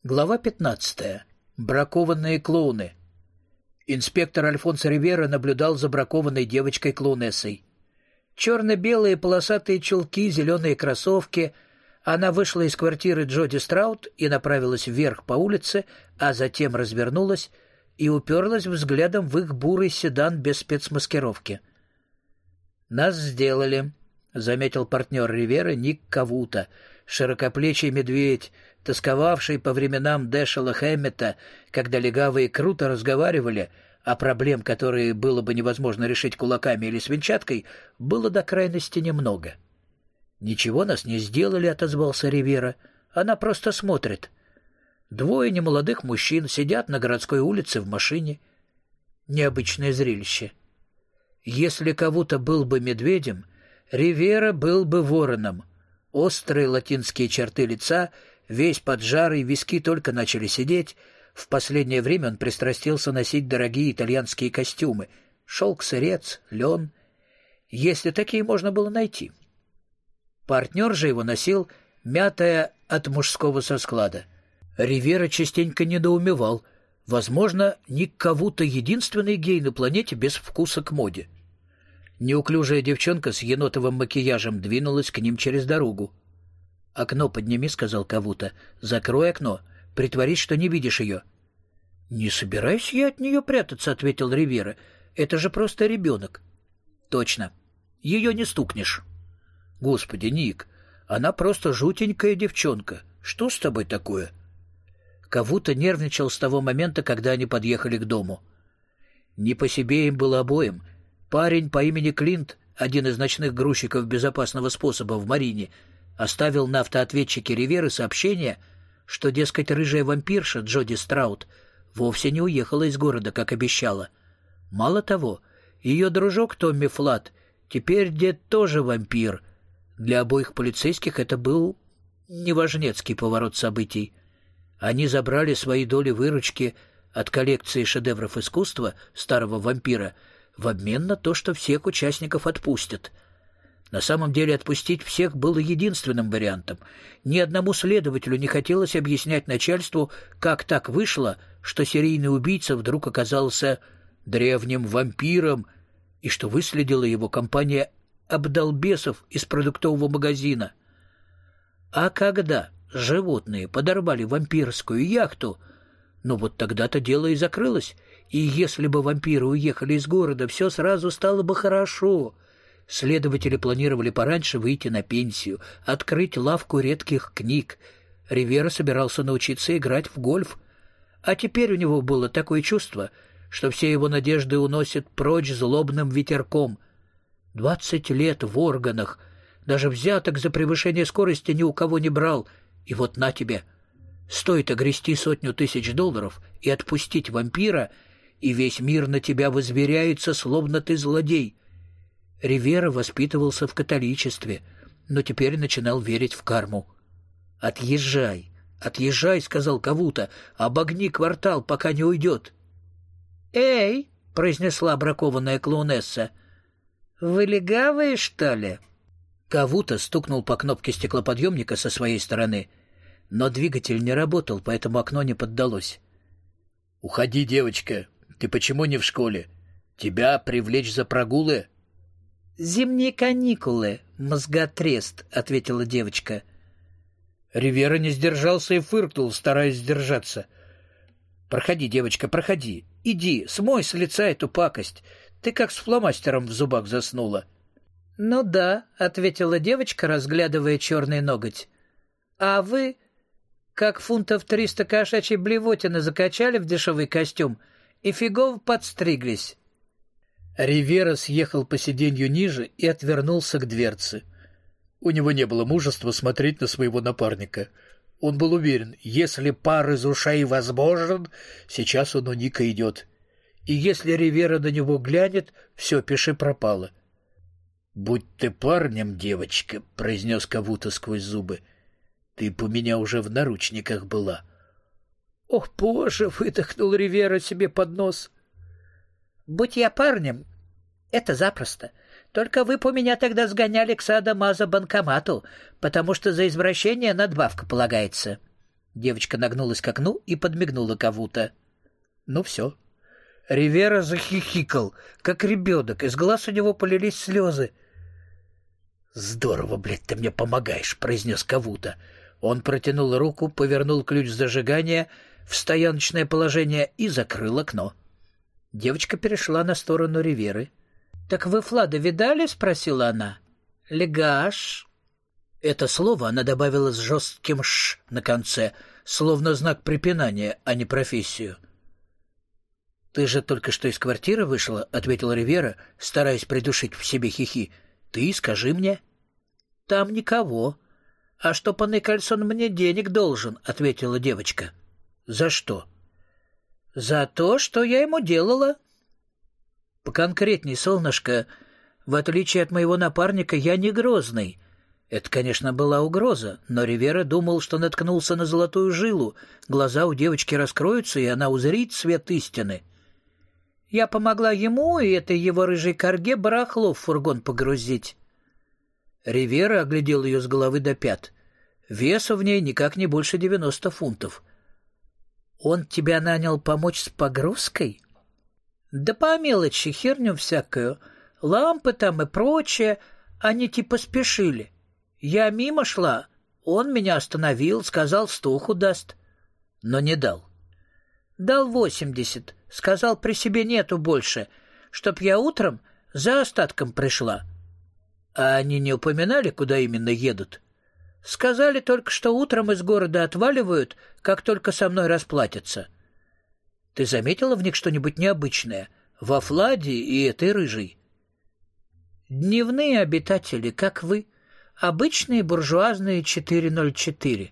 Глава 15. Бракованные клоуны. Инспектор Альфонсо Ривера наблюдал за бракованной девочкой-клоунессой. Черно-белые полосатые чулки, зеленые кроссовки. Она вышла из квартиры Джоди Страут и направилась вверх по улице, а затем развернулась и уперлась взглядом в их бурый седан без спецмаскировки. «Нас сделали», — заметил партнер Ривера Ник Кавута, широкоплечий медведь, тосковавший по временам Дэшела Хэммета, когда легавые круто разговаривали, а проблем, которые было бы невозможно решить кулаками или свинчаткой, было до крайности немного. «Ничего нас не сделали», — отозвался Ривера. «Она просто смотрит. Двое немолодых мужчин сидят на городской улице в машине. Необычное зрелище. Если кого-то был бы медведем, Ривера был бы вороном. Острые латинские черты лица, весь поджарый, виски только начали сидеть. В последнее время он пристрастился носить дорогие итальянские костюмы. Шелк-сырец, лен. Если такие можно было найти. Партнер же его носил, мятая от мужского со склада. Ривера частенько недоумевал. Возможно, Ник Кавута единственный гей на планете без вкуса к моде. Неуклюжая девчонка с енотовым макияжем двинулась к ним через дорогу. «Окно подними», — сказал Кавута. «Закрой окно. Притворись, что не видишь ее». «Не собираюсь я от нее прятаться», — ответил Ривера. «Это же просто ребенок». «Точно. Ее не стукнешь». «Господи, Ник, она просто жутенькая девчонка. Что с тобой такое?» Кавута нервничал с того момента, когда они подъехали к дому. Не по себе им было обоим. Парень по имени Клинт, один из ночных грузчиков безопасного способа в Марине, оставил на автоответчике Риверы сообщение, что, дескать, рыжая вампирша Джоди Страут вовсе не уехала из города, как обещала. Мало того, ее дружок Томми Флат теперь дед тоже вампир. Для обоих полицейских это был неважнецкий поворот событий. Они забрали свои доли выручки от коллекции шедевров искусства старого вампира в обмен на то, что всех участников отпустят. На самом деле отпустить всех было единственным вариантом. Ни одному следователю не хотелось объяснять начальству, как так вышло, что серийный убийца вдруг оказался древним вампиром и что выследила его компания обдолбесов из продуктового магазина. А когда животные подорвали вампирскую яхту, вот тогда-то дело и закрылось, и если бы вампиры уехали из города, все сразу стало бы хорошо. Следователи планировали пораньше выйти на пенсию, открыть лавку редких книг. Ривера собирался научиться играть в гольф. А теперь у него было такое чувство, что все его надежды уносят прочь злобным ветерком. 20 лет в органах, даже взяток за превышение скорости ни у кого не брал, и вот на тебе. Стоит огрести $100 000 и отпустить вампира, и весь мир на тебя возверяется, словно ты злодей. Ривера воспитывался в католичестве, но теперь начинал верить в карму. «Отъезжай, отъезжай», — сказал Кавута, — «обогни квартал, пока не уйдет». «Эй», — произнесла бракованная клоунесса, — «вы легавые, что ли?» Кавута стукнул по кнопке стеклоподъемника со своей стороны, но двигатель не работал, поэтому окно не поддалось. «Уходи, девочка. Ты почему не в школе? Тебя привлечь за прогулы?» «Зимние каникулы, мозготрест», — ответила девочка. Ривера не сдержался и фыркнул, стараясь сдержаться. «Проходи, девочка, проходи. Иди, смой с лица эту пакость. Ты как с фломастером в зубах заснула». «Ну да», — ответила девочка, разглядывая черный ноготь. «А вы, как фунтов 300 кошачьей блевотины, закачали в дешевый костюм и фигово подстриглись». Ривера съехал по сиденью ниже и отвернулся к дверце. У него не было мужества смотреть на своего напарника. Он был уверен, если пар из ушей возможен, сейчас он у Ника идет. И если Ривера на него глянет, все, пиши пропало. «Будь ты парнем, девочка», — произнес Кавута сквозь зубы, — «ты б у меня уже в наручниках была». «Ох, Боже!» — выдохнул Ривера себе под нос. «Будь я парнем, это запросто. Только вы б у меня тогда сгоняли к Садо-Мазо банкомату, потому что за извращение надбавка полагается». Девочка нагнулась к окну и подмигнула Кавута. Ну все. Ривера захихикал, как ребенок, из глаз у него полились слезы. «Здорово, блядь, ты мне помогаешь», — произнес Кавута. Он протянул руку, повернул ключ зажигания в стояночное положение и закрыл окно. Девочка перешла на сторону Риверы. «Так вы Флада видали?» — спросила она. «Легаш». Это слово она добавила с жестким «ш» на конце, словно знак препинания, а не профессию. «Ты же только что из квартиры вышла», — ответила Ривера, стараясь придушить в себе хихи. «Ты скажи мне». «Там никого. А штопанный кальсон мне денег должен», — ответила девочка. «За что?» «За то, что я ему делала». «Поконкретней, солнышко. В отличие от моего напарника, я не грозный». Это, конечно, была угроза, но Ривера думал, что наткнулся на золотую жилу. Глаза у девочки раскроются, и она узрит свет истины. «Я помогла ему и этой его рыжей корге барахло в фургон погрузить». Ривера оглядел ее с головы до пят. Весу в ней никак не больше 90 фунтов. «Он тебя нанял помочь с погрузкой?» «Да по мелочи, херню всякую. Лампы там и прочее. Они типа спешили. Я мимо шла. Он меня остановил, сказал, 100 даст. Но не дал. Дал 80. Сказал, при себе нету больше, чтоб я утром за остатком пришла». «А они не упоминали, куда именно едут?» «Сказали только, что утром из города отваливают, как только со мной расплатятся». «Ты заметила в них что-нибудь необычное? Во Фладе и этой рыжей?» «Дневные обитатели, как вы. Обычные буржуазные 404».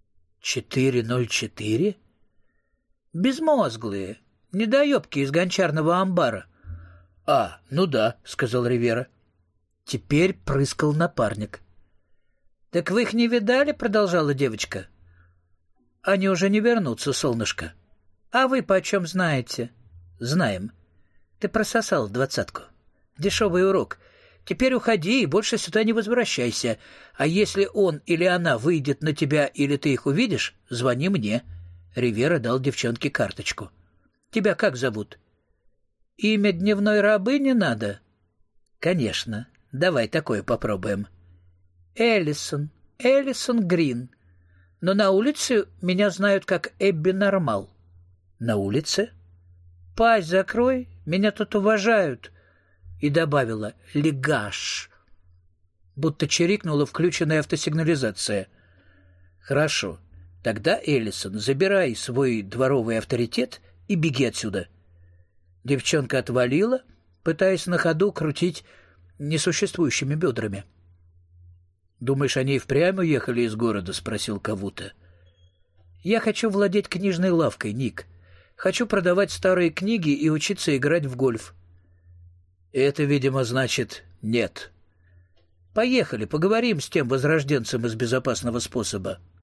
«404?» «Безмозглые. Недоебки из гончарного амбара». «А, ну да», — сказал Ривера. Теперь прыскал напарник. «Так вы их не видали?» — продолжала девочка. «Они уже не вернутся, солнышко». «А вы почем знаете?» «Знаем. Ты прососал 20. Дешевый урок. Теперь уходи и больше сюда не возвращайся. А если он или она выйдет на тебя или ты их увидишь, звони мне». Ривера дал девчонке карточку. «Тебя как зовут?» «Имя дневной рабыни надо?» «Конечно. Давай такое попробуем». «Эллисон. Эллисон Грин. Но на улице меня знают как Эбби Нормал». «На улице?» «Пасть закрой, меня тут уважают». И добавила «Легаш». Будто чирикнула включенная автосигнализация. «Хорошо. Тогда, Эллисон, забирай свой дворовый авторитет и беги отсюда». Девчонка отвалила, пытаясь на ходу крутить несуществующими бедрами. «Думаешь, они и впрямь уехали из города?» — спросил Кавута. «Я хочу владеть книжной лавкой, Ник. Хочу продавать старые книги и учиться играть в гольф». «Это, видимо, значит нет». «Поехали, поговорим с тем возрожденцем из безопасного способа».